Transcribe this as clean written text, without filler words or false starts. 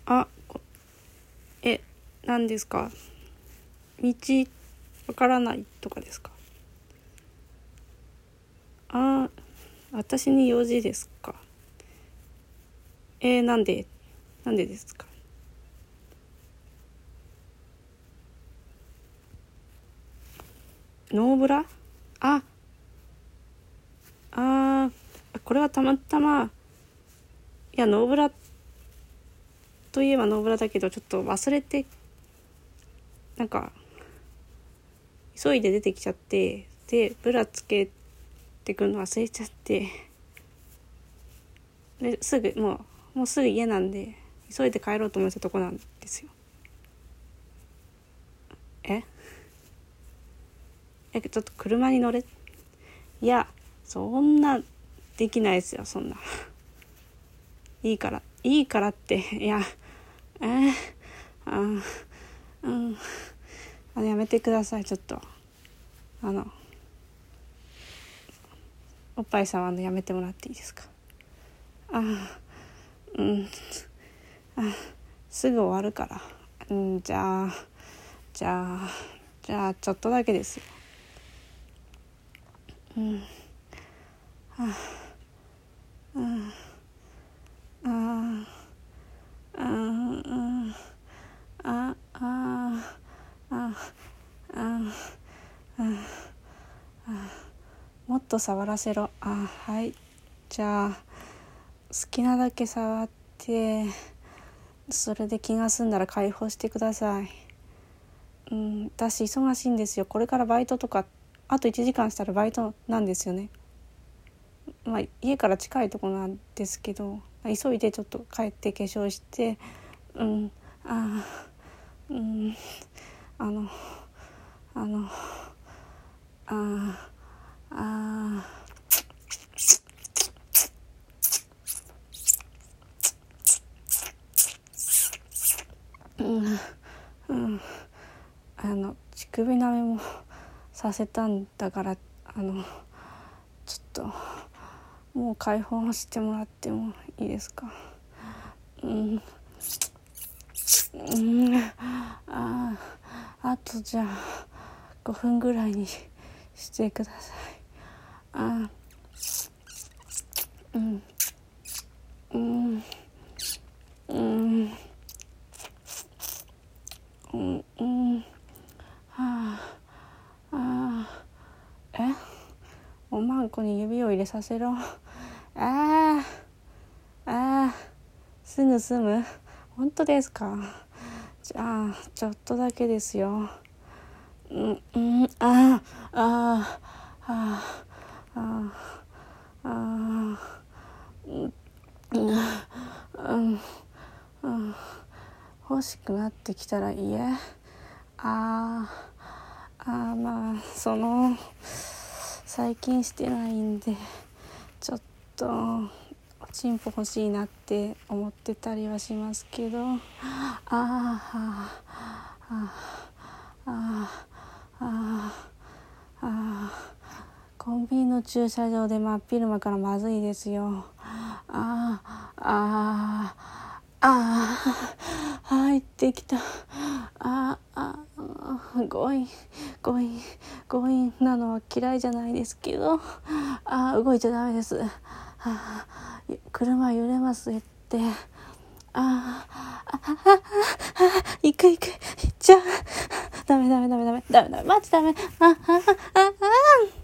あ、何ですか？道わからないとかですか？私に用事ですか？なんでですか？ノーブラ？ああこれはたまたま、いや、ノーブラといえばノーブラだけど、ちょっと忘れて、なんか急いで出てきちゃって、でブラつけてくるの忘れちゃって、ですぐもうすぐ家なんで、急いで帰ろうと思ってたとこなんですよ。ちょっと車に乗れ。いや、そんなできないですよ、そんな。いいからって、いや、やめてください、ちょっと。おっぱい触るのやめてもらっていいですか？すぐ終わるから。じゃあちょっとだけですよ。もっと触らせろ。はい。じゃあ好きなだけ触って、それで気が済んだら解放してください。私忙しいんですよ。これからバイトとか、あと1時間したらバイトなんですよね。家から近いところなんですけど、急いでちょっと帰って化粧して、乳首舐めもさせたんだから、ちょっともう解放してもらってもいいですか？あとじゃあ5分ぐらいにしてください。おまんこに指を入れさせろ。すぐ済む？本当ですか？じゃあちょっとだけですよ。欲しくなってきたら言え。最近してないんで、ちょっとおちんぽ欲しいなって思ってたりはしますけど、コンビニの駐車場で真っ昼間からまずいですよ。入ってきた。強引なのは嫌いじゃないですけど、動いちゃダメです。車揺れますって。行っちゃう。ダメ、マジダメ。